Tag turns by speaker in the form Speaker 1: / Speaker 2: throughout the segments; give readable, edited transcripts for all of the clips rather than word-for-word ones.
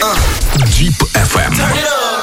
Speaker 1: Deep FM. Turn it up.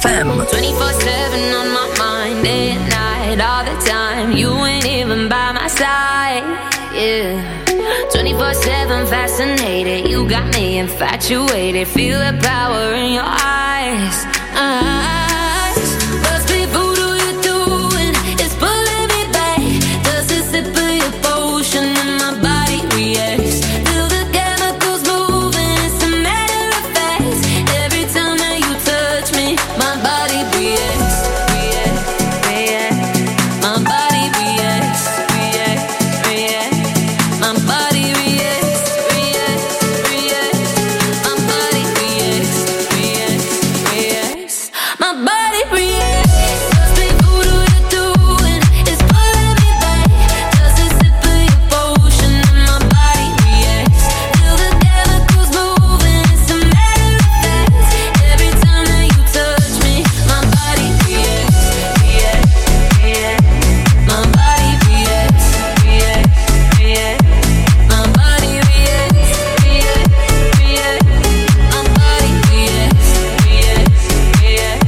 Speaker 1: FM.
Speaker 2: 24/7 on my mind, day and night, all the time. You ain't even by my side, yeah. 24/7 fascinated, you got me infatuated. Feel the power in your eyes. Must be voodoo you're doing, it's pulling me back. Does a sip of your potion and my body reacts? Feel the chemicals moving, it's a matter of fact. Every time that you touch me, my body reacts, reacts, reacts. My body reacts, reacts, reacts. My body reacts, reacts, reacts. My body reacts, reacts, reacts. My body reacts. Must be voodoo you're doing, it's pulling me back. Does a sip of your potion and my body reacts? Feel the chemicals moving, it's a matter of fact. Every time that you touch me, my body reacts, reacts, reacts. My body reacts, reacts, reacts. My body reacts, reacts, reacts. My body reacts, reacts, reacts.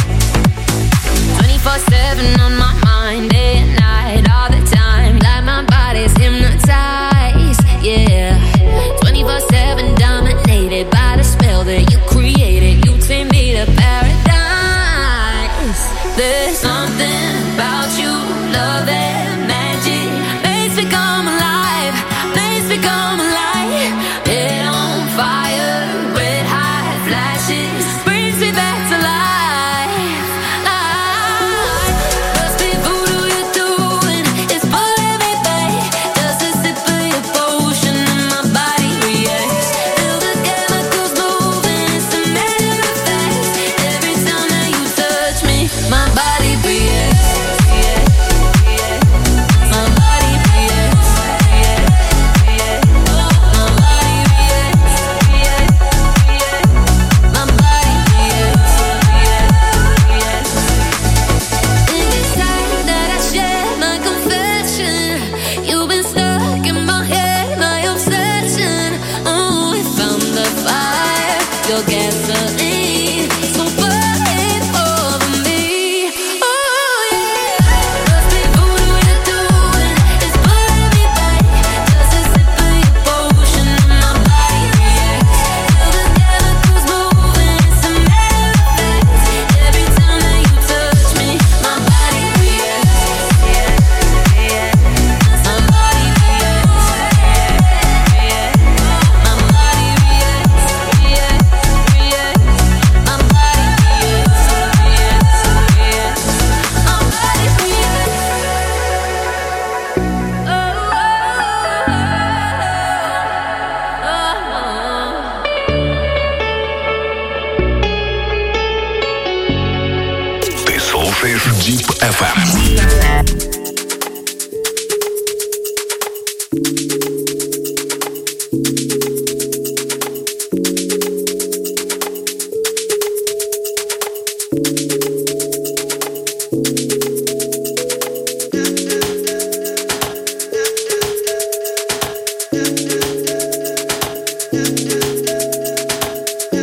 Speaker 2: 24/7 on my mind, day and night, all the time. Like my body's hypnotized, yeah. 24/7 dominated by the spell that you created. You take me to paradise. There's something about you, love and magic. Makes me come alive, makes me come alive. Head on fire, red hot flashes, brings me back to life. Must be voodoo you're doing, it's pulling me back. Does a sip of your potion and my body reacts? Feel the chemicals moving, it's a matter of fact. Every time that you touch me, my body reacts, reacts, reacts. My body reacts, reacts, reacts. My body reacts, reacts, reacts. My body reacts, reacts, reacts. In this time that I share my confession, you've been stuck in my head, my obsession. Oh, we found the fire, your gasoline, so burn it over me. Oh yeah, must be voodoo you're doing, it's pulling me back. Does a sip of your potion and my body reacts? Feel the chemicals moving, it's a matter of fact. Every time that you touch me, my body reacts, reacts, reacts. My body reacts, reacts, reacts. My body reacts, reacts, reacts. My body reacts, reacts, reacts. My body reacts.
Speaker 1: Ты слушаешь Deep FM.
Speaker 2: Oh, oh, oh.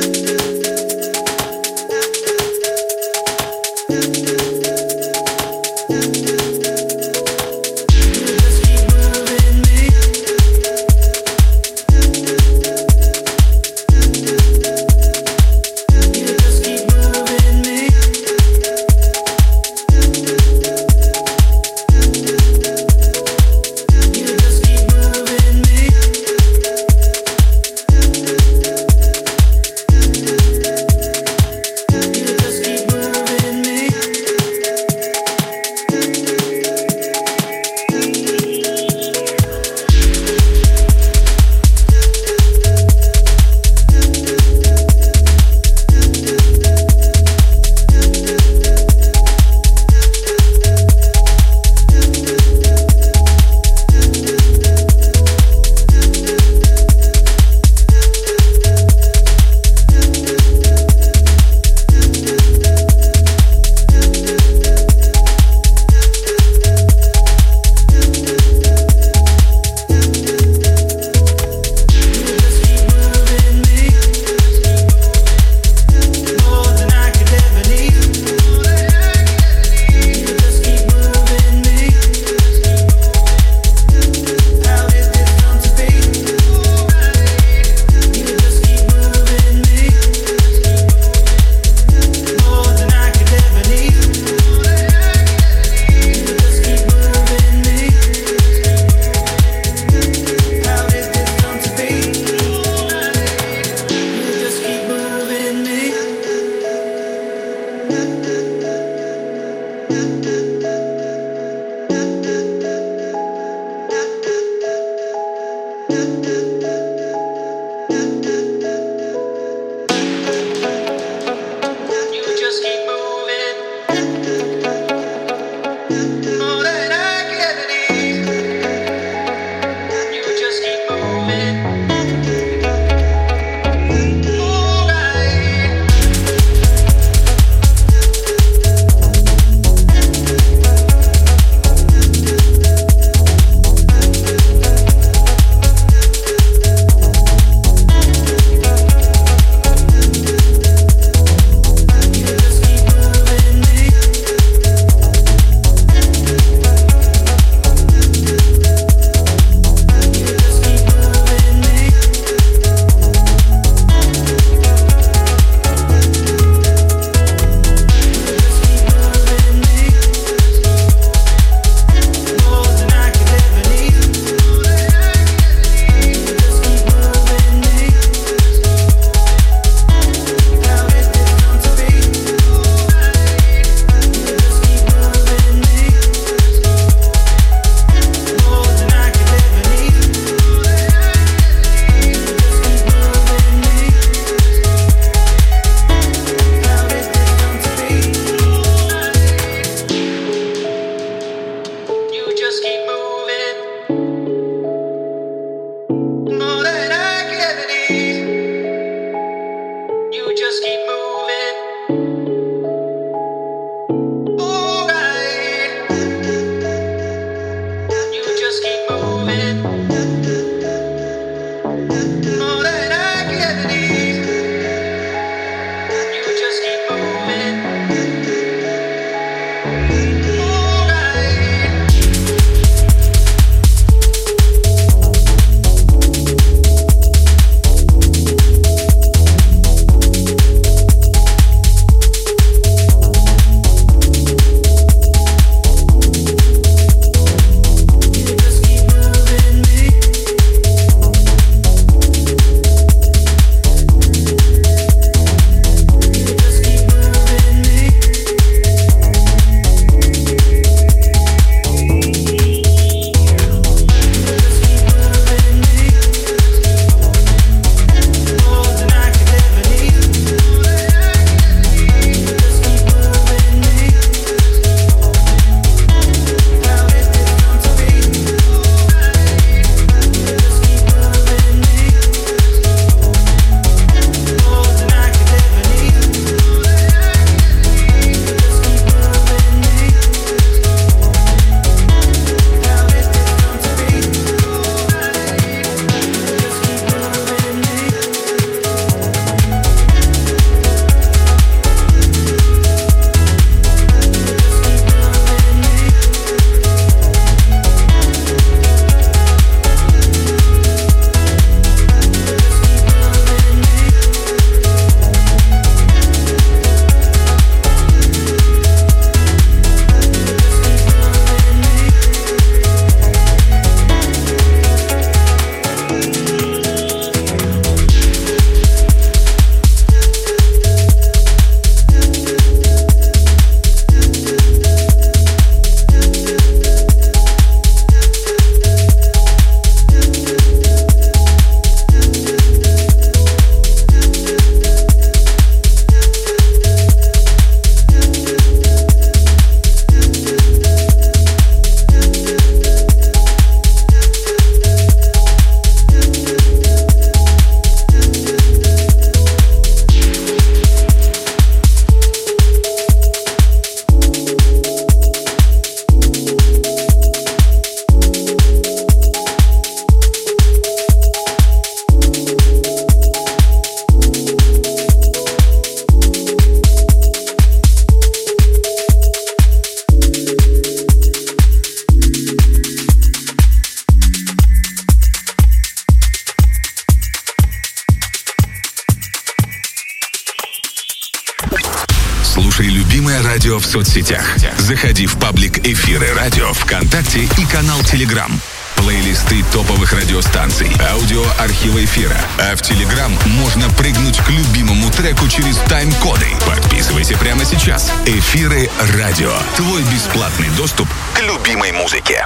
Speaker 1: любимое радио в соцсетях. Заходи в паблик «Эфиры радио» ВКонтакте и канал Телеграм. Плейлисты топовых радиостанций, аудиоархивы эфира. А в Телеграм можно прыгнуть к любимому треку через тайм-коды. Подписывайся прямо сейчас. «Эфиры радио». Твой бесплатный доступ к любимой музыке.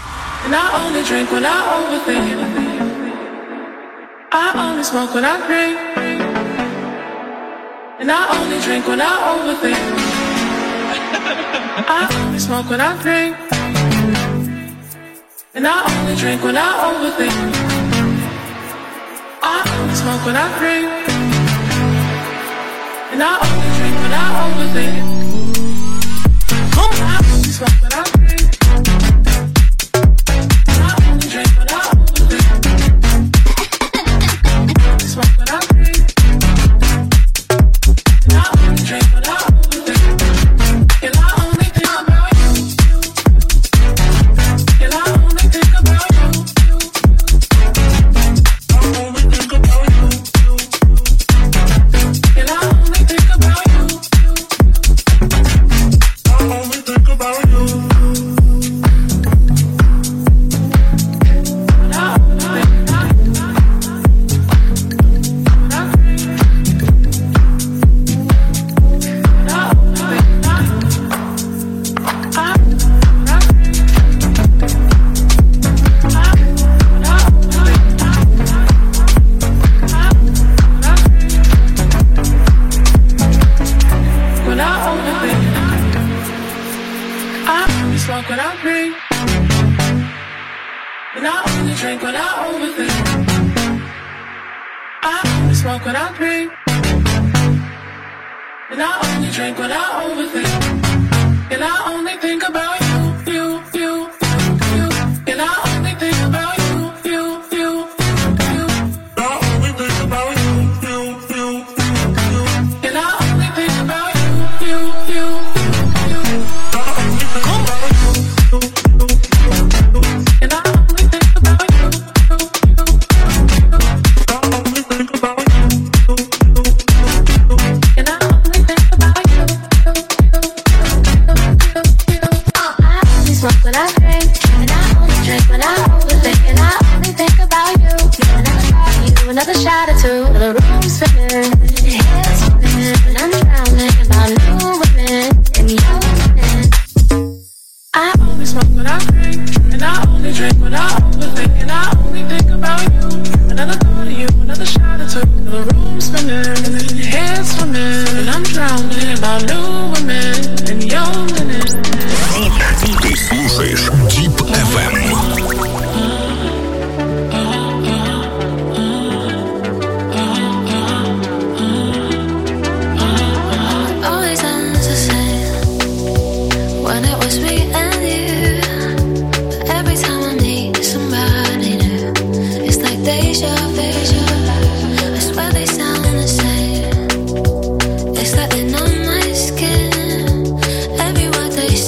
Speaker 3: And I only drink when I overthink. I only smoke when I drink. And I only drink when I overthink. I only smoke when I drink. And I only drink when I overthink. I only smoke when I drink. And I only drink when I overthink. I only smoke when I drink. And I only drink when I overthink. And I only think about you. And I only think about you. I only think about you. And I only think about you. I only think about you. And I only think about you. Smoke when I drink, and I only drink when I overthink. I only smoke when I drink, and I only drink when I overthink. And I only think about you, you, you, you, and I only think about you, you, you, you. I only think about you, you, you, you, and I only think about you, you, you, you. I only think about you. And I only think about you. I only think about you. And I only think about you. I only smoke when I drink, and I only drink when I overthink. And I only think about you. Another party, another shot or two, the room's spinning, head spinning, and I'm drowning about new women and young women. I only smoke when I drink, and I only drink when I overthink. And I only think about you. Another thought of you, another shot or two, the room's spinning, head swimming, and I'm drowning about new women and young women.
Speaker 1: Ты слушаешь Deep FM.
Speaker 2: Always ends the same when it was me and you. But every time I meet somebody new, it's like deja vu. I swear they sound the same. It's like they're on my skin. Every word they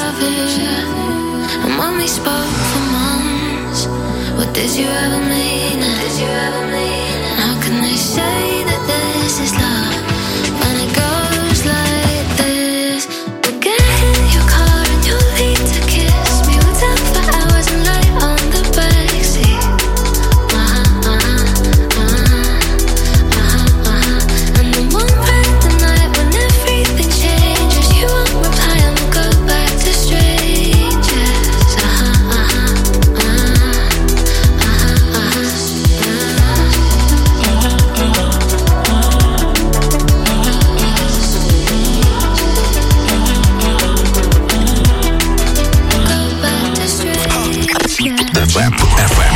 Speaker 3: of it. And when we spoke for months, what did you ever mean? And how can they say that this is love when it goes like this? We'll get in your car and you'll leave to kiss me. We'll talk for hours and lie on the backseat. And then one random night when everything changes, you won't reply and we'll go back to strangers.
Speaker 1: FM.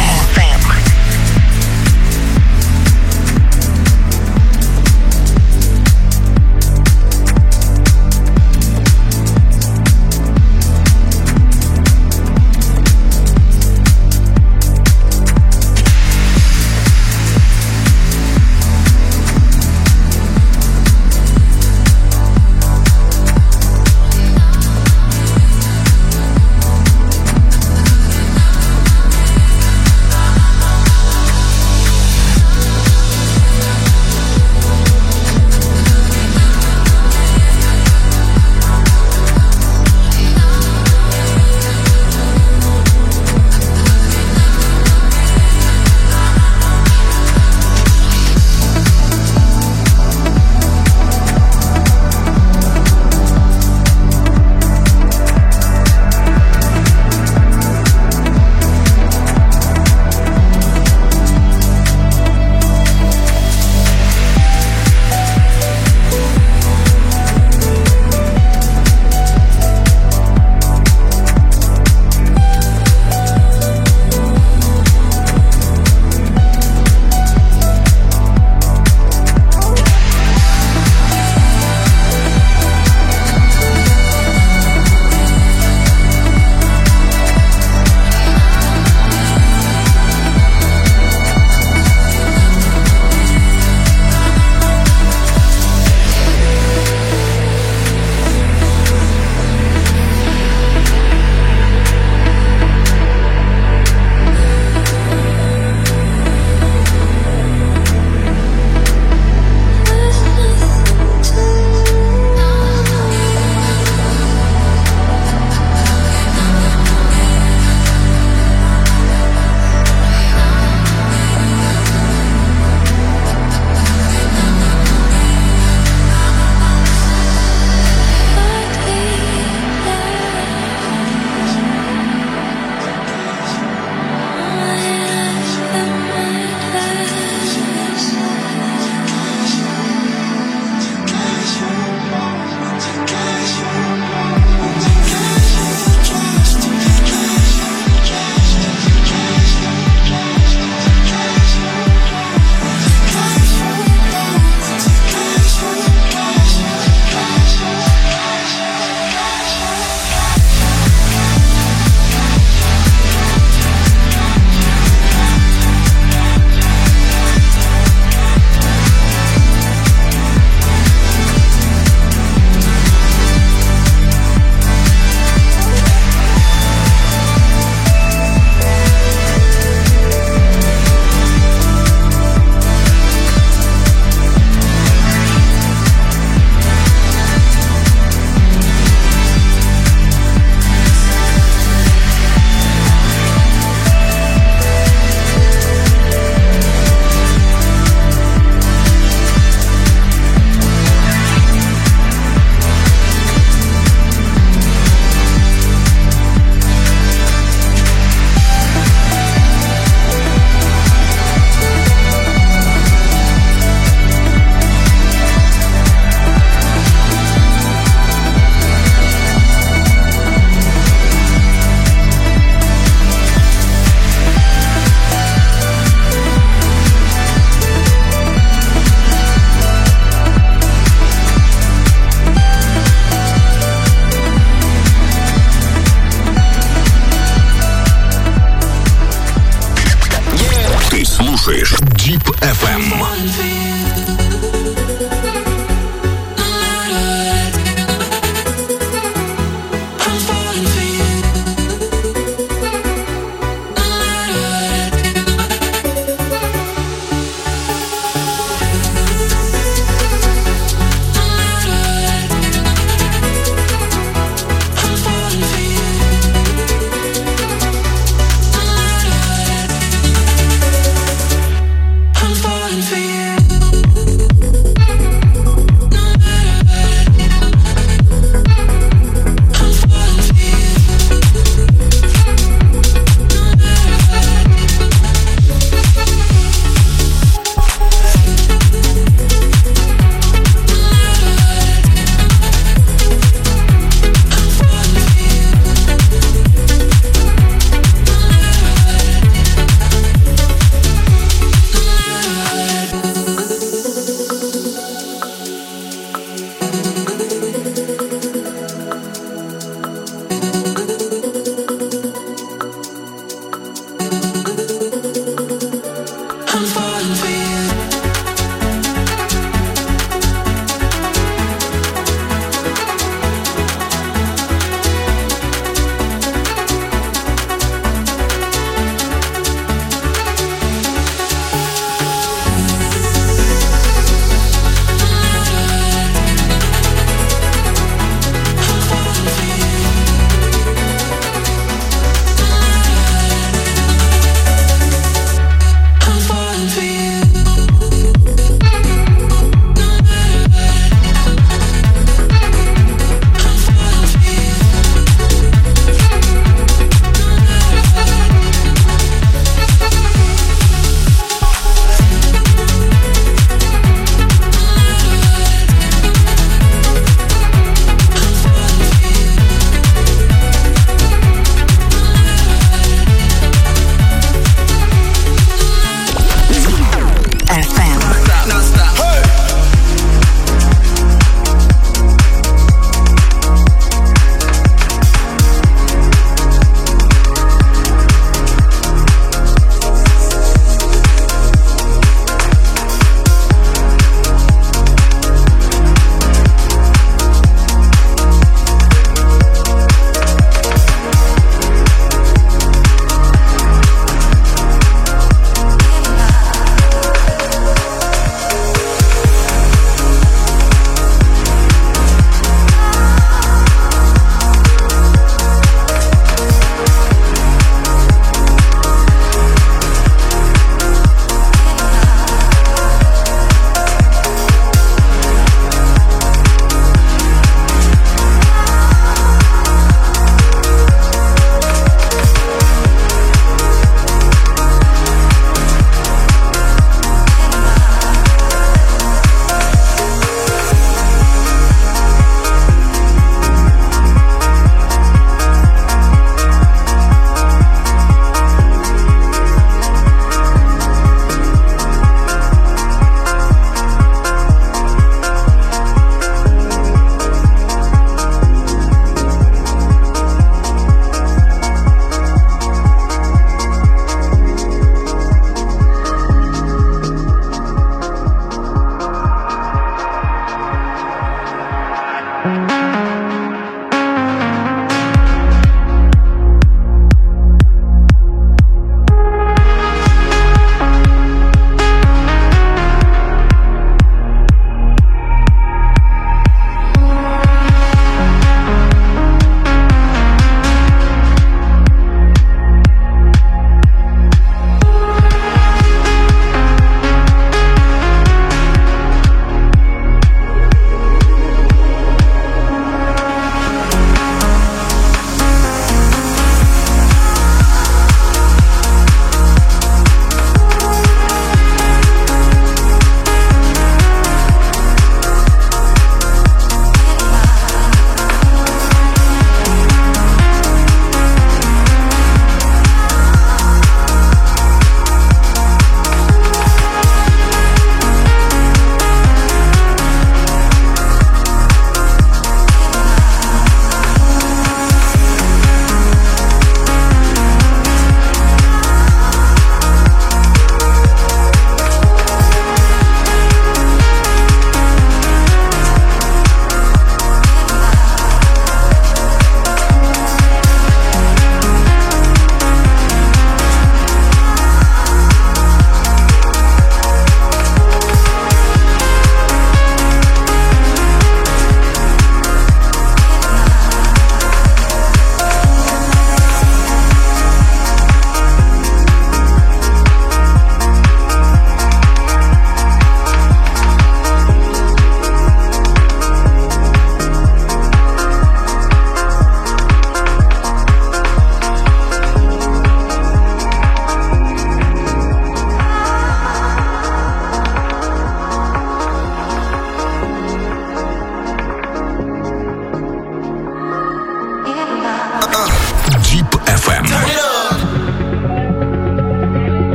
Speaker 4: I'm falling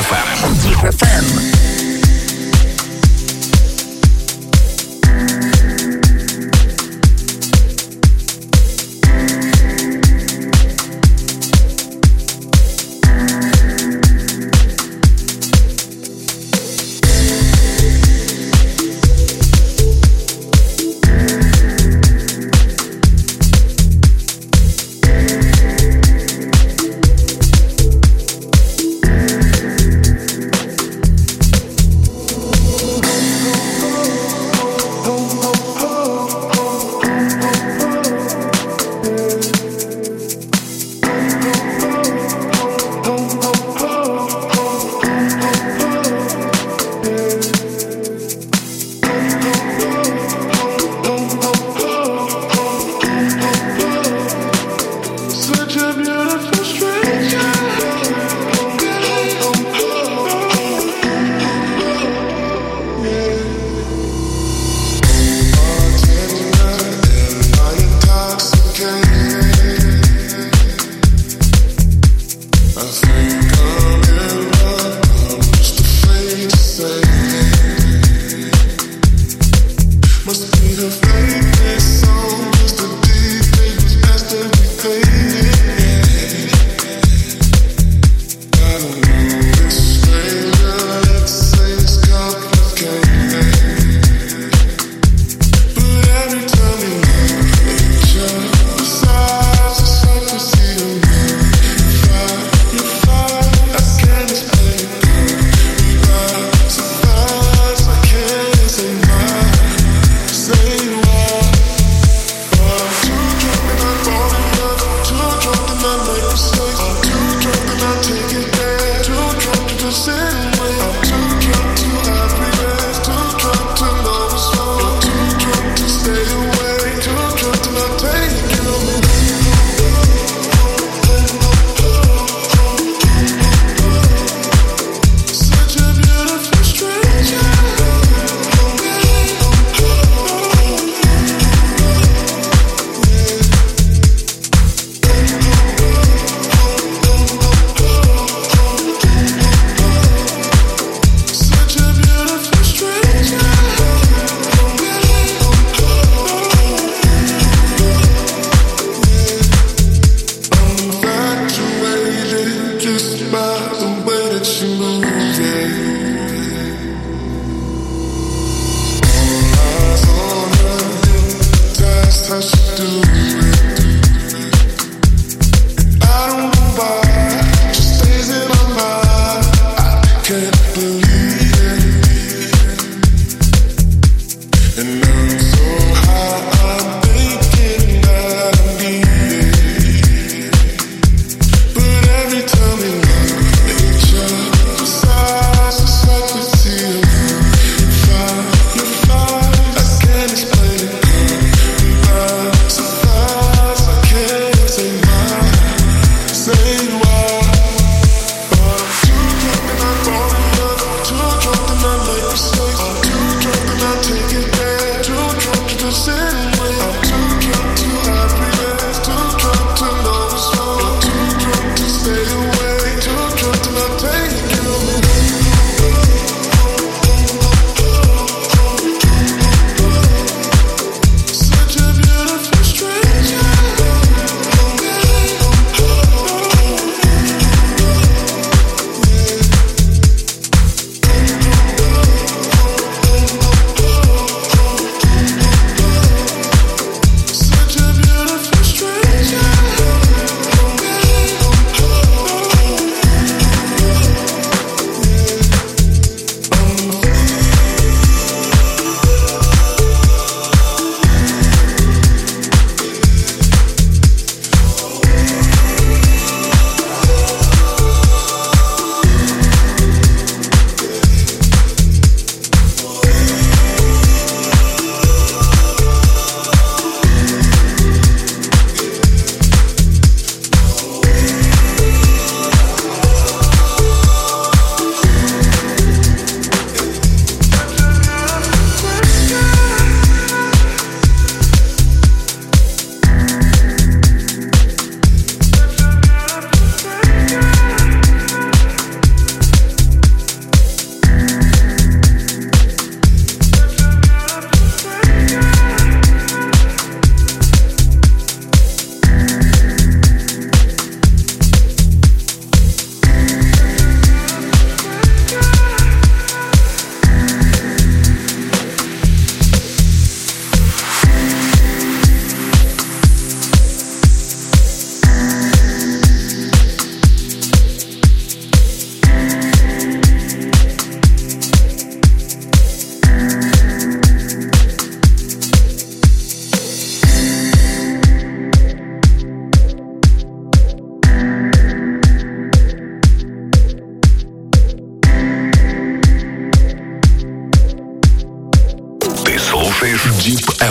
Speaker 1: Hit FM.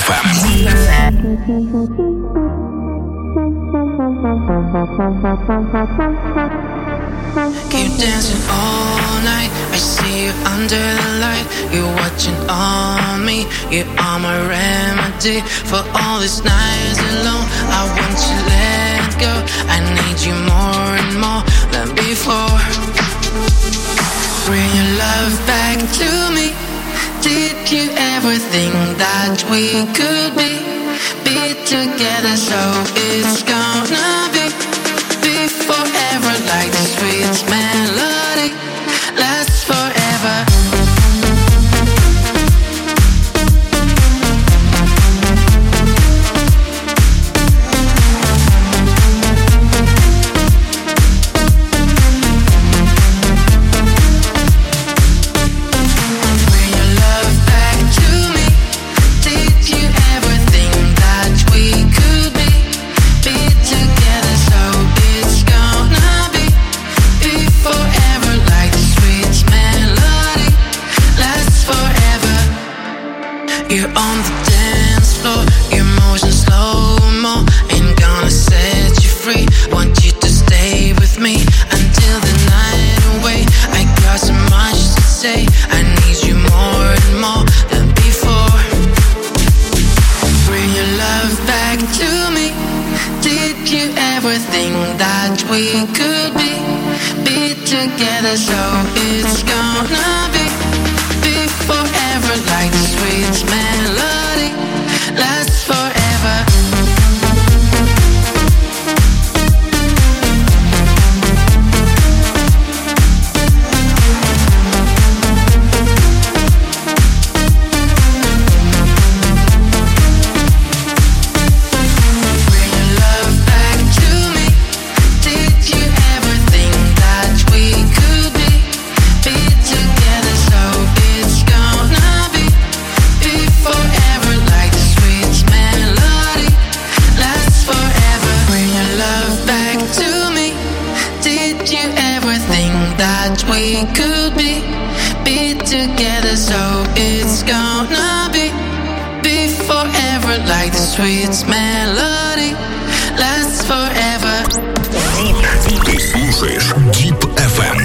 Speaker 4: Keep dancing all night. I see you under the light. You're watching on me. You are my remedy for all these nights alone. I want to let go. I need you more and more than before. Bring your love back to me. Did you ever think that we could be together? So it's gonna be forever, like the sweet melody lasts forever. You're on the dance floor, your motion slow-mo. Ain't gonna set you free, want you to stay with me until the night away. I got so much to say, I need you more and more than before. Bring your love back to me. Did you ever think that we could be together? So it's gonna be forever, like the sweet melody lasts forever. Bring your love back to me. Did you ever think that we could be together? So it's gonna be forever, like the sweet melody lasts forever. Bring your love back to me. Did you ever think that we could be together? So it's gonna be forever, like the sweet melody lasts forever.
Speaker 1: Ты слушаешь Deep FM.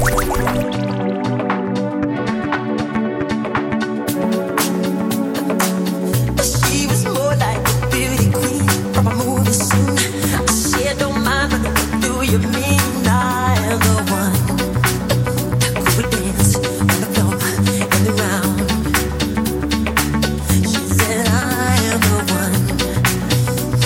Speaker 5: She was more like a beauty queen from a movie scene. I said, don't mind, but what do you mean? I'm the one who would dance on the floor and around. She said, I am the one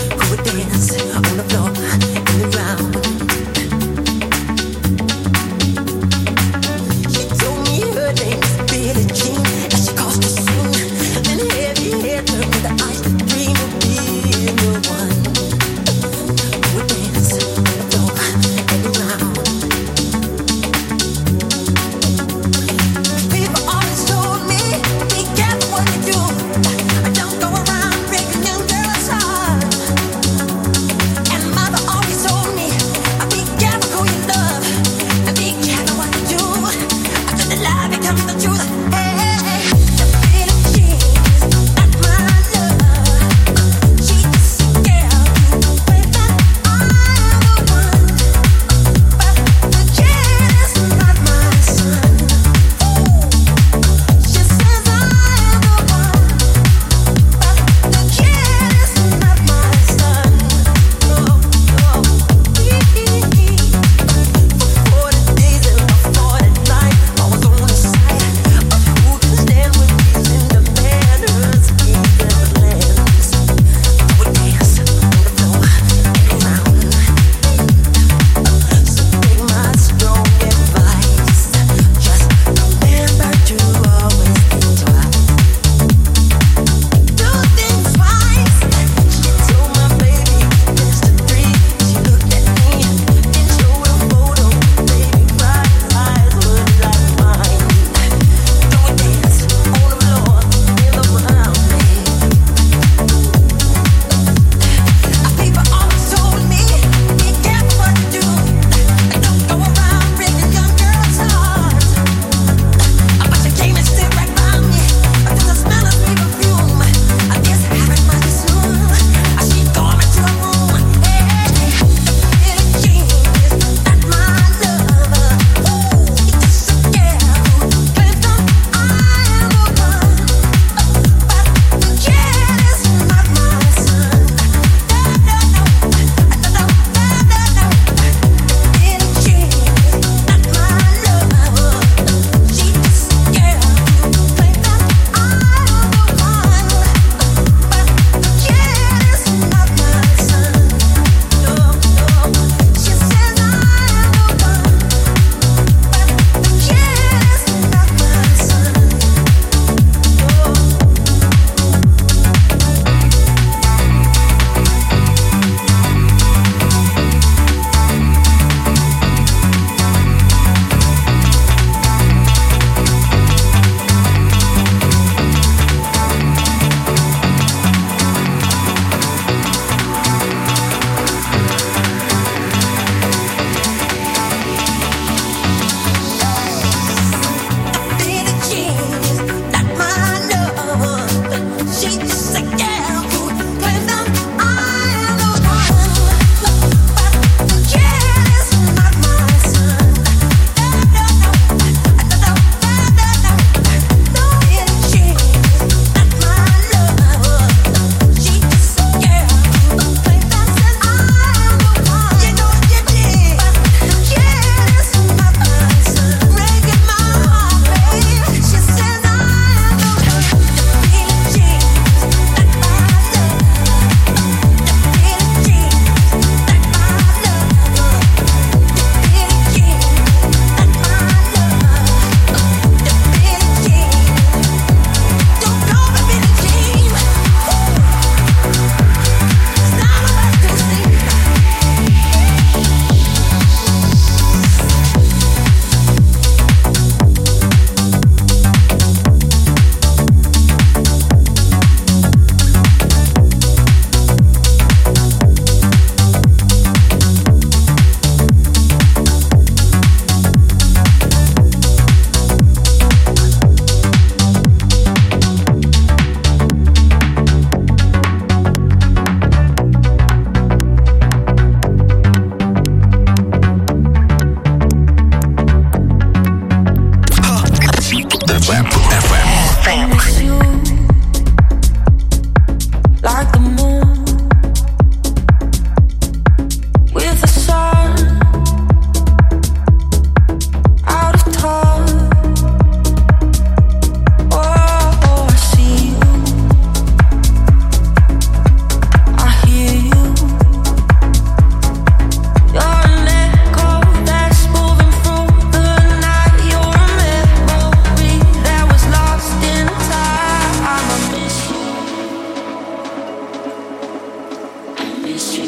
Speaker 2: street.